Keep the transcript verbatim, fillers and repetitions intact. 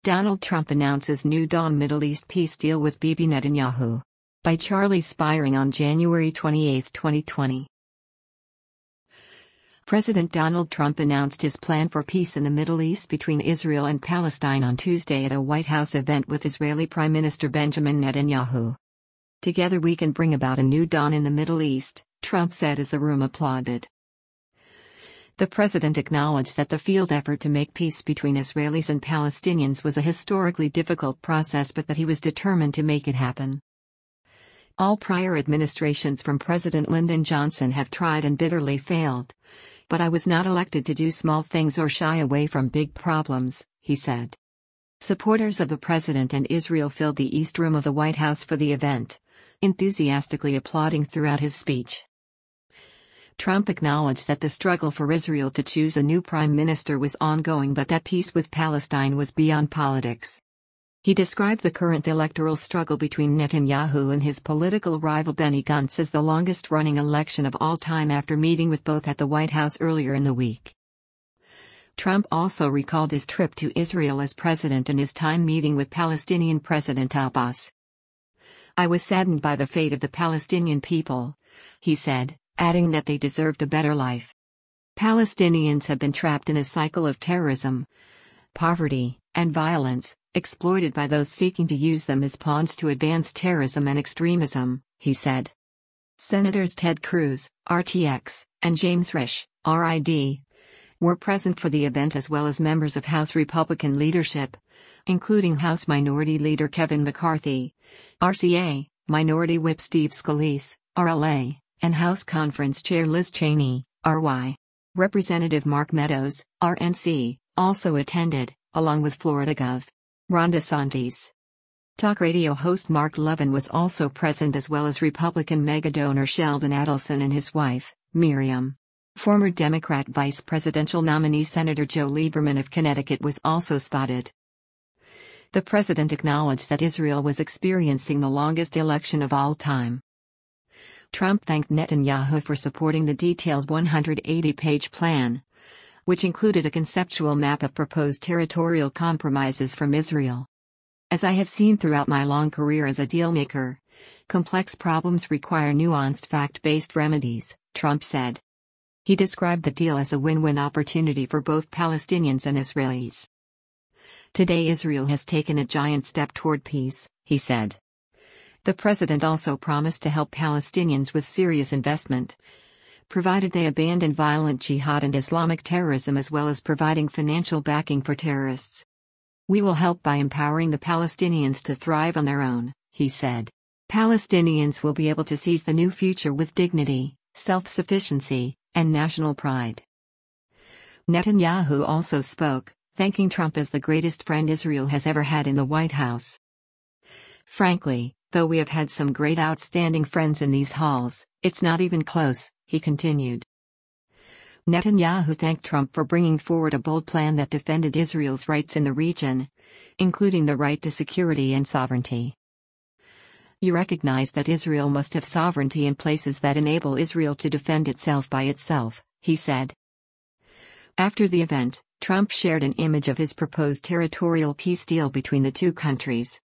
Donald Trump announces new dawn Middle East peace deal with Bibi Netanyahu. By Charlie Spiring on January twenty-eighth, twenty twenty. President Donald Trump announced his plan for peace in the Middle East between Israel and Palestine on Tuesday at a White House event with Israeli Prime Minister Benjamin Netanyahu. "Together we can bring about a new dawn in the Middle East," Trump said as the room applauded. The president acknowledged that the failed effort to make peace between Israelis and Palestinians was a historically difficult process, but that he was determined to make it happen. "All prior administrations from President Lyndon Johnson have tried and bitterly failed. But I was not elected to do small things or shy away from big problems," he said. Supporters of the president and Israel filled the East Room of the White House for the event, enthusiastically applauding throughout his speech. Trump acknowledged that the struggle for Israel to choose a new prime minister was ongoing, but that peace with Palestine was beyond politics. He described the current electoral struggle between Netanyahu and his political rival Benny Gantz as the longest-running election of all time, after meeting with both at the White House earlier in the week. Trump also recalled his trip to Israel as president and his time meeting with Palestinian President Abbas. "I was saddened by the fate of the Palestinian people," he said, adding that they deserved a better life. "Palestinians have been trapped in a cycle of terrorism, poverty, and violence, exploited by those seeking to use them as pawns to advance terrorism and extremism," he said. Senators Ted Cruz, R T X, and James Risch, R I D, were present for the event, as well as members of House Republican leadership, including House Minority Leader Kevin McCarthy, R C A, Minority Whip Steve Scalise, R L A, and House Conference Chair Liz Cheney, R Y. Representative Mark Meadows, R N C, also attended, along with Florida Governor Ron DeSantis. Talk radio host Mark Levin was also present, as well as Republican mega-donor Sheldon Adelson and his wife, Miriam. Former Democrat vice presidential nominee Senator Joe Lieberman of Connecticut was also spotted. The president acknowledged that Israel was experiencing the longest election of all time. Trump thanked Netanyahu for supporting the detailed one hundred eighty page plan, which included a conceptual map of proposed territorial compromises from Israel. "As I have seen throughout my long career as a dealmaker, complex problems require nuanced fact-based remedies," Trump said. He described the deal as a win-win opportunity for both Palestinians and Israelis. "Today Israel has taken a giant step toward peace," he said. The president also promised to help Palestinians with serious investment, provided they abandon violent jihad and Islamic terrorism, as well as providing financial backing for terrorists. "We will help by empowering the Palestinians to thrive on their own," he said. "Palestinians will be able to seize the new future with dignity, self-sufficiency, and national pride." Netanyahu also spoke, thanking Trump as the greatest friend Israel has ever had in the White House. "Frankly, though we have had some great outstanding friends in these halls, it's not even close," he continued. Netanyahu thanked Trump for bringing forward a bold plan that defended Israel's rights in the region, including the right to security and sovereignty. "You recognize that Israel must have sovereignty in places that enable Israel to defend itself by itself," he said. After the event, Trump shared an image of his proposed territorial peace deal between the two countries.